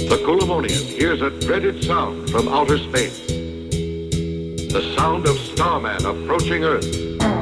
The Coulomonian hears a dreaded sound from outer space. The sound of Starman approaching Earth.